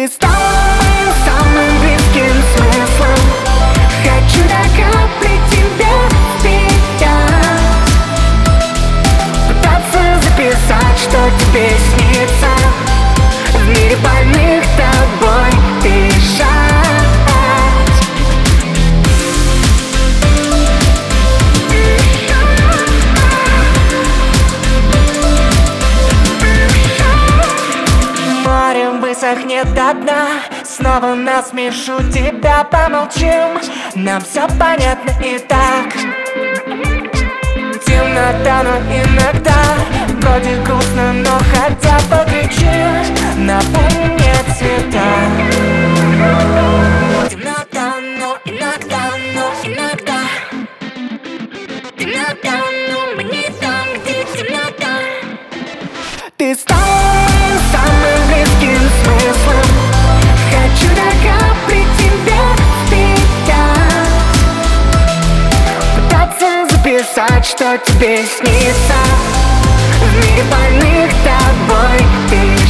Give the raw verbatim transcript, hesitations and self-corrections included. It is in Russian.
Ты стал моим самым близким смыслом. Хочу докапать тебя в себя, пытаться записать, что тебе снится. В мире больных тобой дышать. Морем высохнет до дна, снова насмешу тебя, помолчим. Нам все понятно и так. Темнота, но иногда вроде грустно, но хотя покричи, напомни цвета. Темнота, но иногда, но иногда. Темнота, но мы не там, где темнота. Ты стал самым близким смыслом. Хочу докапать тебя в себя, пытаться записать, что тебе снится. В мире больных тобой ты